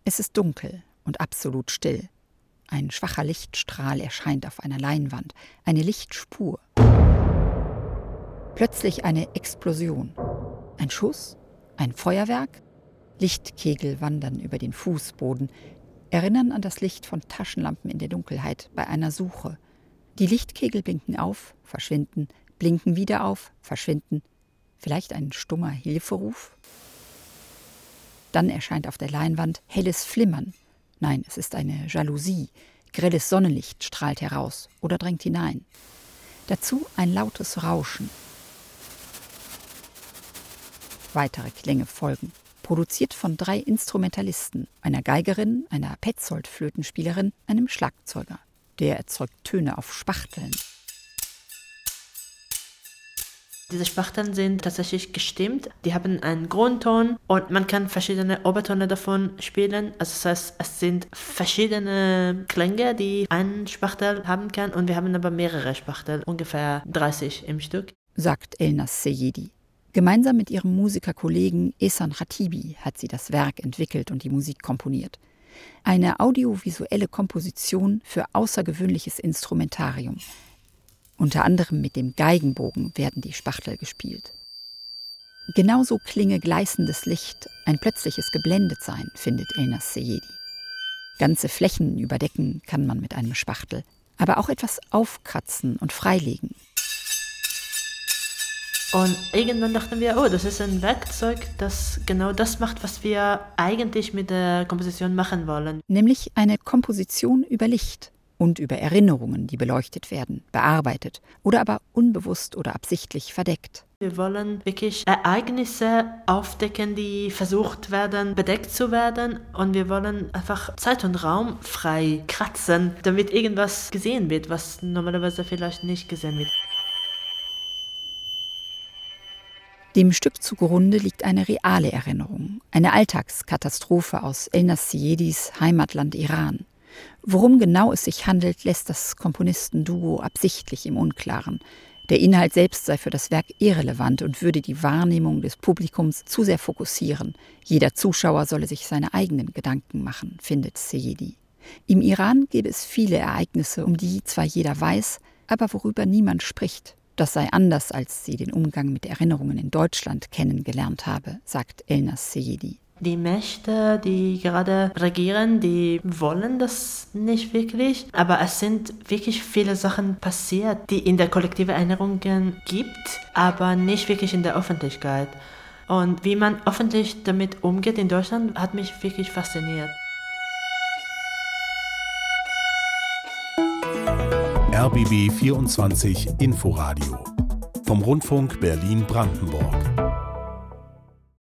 Es ist dunkel und absolut still. Ein schwacher Lichtstrahl erscheint auf einer Leinwand, eine Lichtspur. Plötzlich eine Explosion. Ein Schuss? Ein Feuerwerk? Lichtkegel wandern über den Fußboden, erinnern an das Licht von Taschenlampen in der Dunkelheit bei einer Suche. Die Lichtkegel blinken auf, verschwinden, blinken wieder auf, verschwinden. Vielleicht ein stummer Hilferuf? Dann erscheint auf der Leinwand helles Flimmern. Nein, es ist eine Jalousie. Grelles Sonnenlicht strahlt heraus oder drängt hinein. Dazu ein lautes Rauschen. Weitere Klänge folgen, produziert von 3 Instrumentalisten, einer Geigerin, einer Petzold-Flötenspielerin, einem Schlagzeuger. Der erzeugt Töne auf Spachteln. Diese Spachteln sind tatsächlich gestimmt. Die haben einen Grundton und man kann verschiedene Obertöne davon spielen. Also das heißt, es sind verschiedene Klänge, die ein Spachtel haben kann und wir haben aber mehrere Spachtel, ungefähr 30 im Stück. Sagt Elnaz Seyedi. Gemeinsam mit ihrem Musikerkollegen Ehsan Khatibi hat sie das Werk entwickelt und die Musik komponiert. Eine audiovisuelle Komposition für außergewöhnliches Instrumentarium. Unter anderem mit dem Geigenbogen werden die Spachtel gespielt. Genauso klinge gleißendes Licht, ein plötzliches Geblendetsein, findet Elnaz Seyedi. Ganze Flächen überdecken kann man mit einem Spachtel, aber auch etwas aufkratzen und freilegen. Und irgendwann dachten wir, das ist ein Werkzeug, das genau das macht, was wir eigentlich mit der Komposition machen wollen. Nämlich eine Komposition über Licht und über Erinnerungen, die beleuchtet werden, bearbeitet oder aber unbewusst oder absichtlich verdeckt. Wir wollen wirklich Ereignisse aufdecken, die versucht werden, bedeckt zu werden. Und wir wollen einfach Zeit und Raum frei kratzen, damit irgendwas gesehen wird, was normalerweise vielleicht nicht gesehen wird. Dem Stück zugrunde liegt eine reale Erinnerung, eine Alltagskatastrophe aus Elnaz Seyedis Heimatland Iran. Worum genau es sich handelt, lässt das Komponistenduo absichtlich im Unklaren. Der Inhalt selbst sei für das Werk irrelevant und würde die Wahrnehmung des Publikums zu sehr fokussieren. Jeder Zuschauer solle sich seine eigenen Gedanken machen, findet Seyedi. Im Iran gäbe es viele Ereignisse, um die zwar jeder weiß, aber worüber niemand spricht. Das sei anders, als sie den Umgang mit Erinnerungen in Deutschland kennengelernt habe, sagt Elnaz Seyedi. Die Mächte, die gerade regieren, die wollen das nicht wirklich. Aber es sind wirklich viele Sachen passiert, die in der kollektiven Erinnerung gibt, aber nicht wirklich in der Öffentlichkeit. Und wie man öffentlich damit umgeht in Deutschland, hat mich wirklich fasziniert. RBB 24 Inforadio vom Rundfunk Berlin-Brandenburg.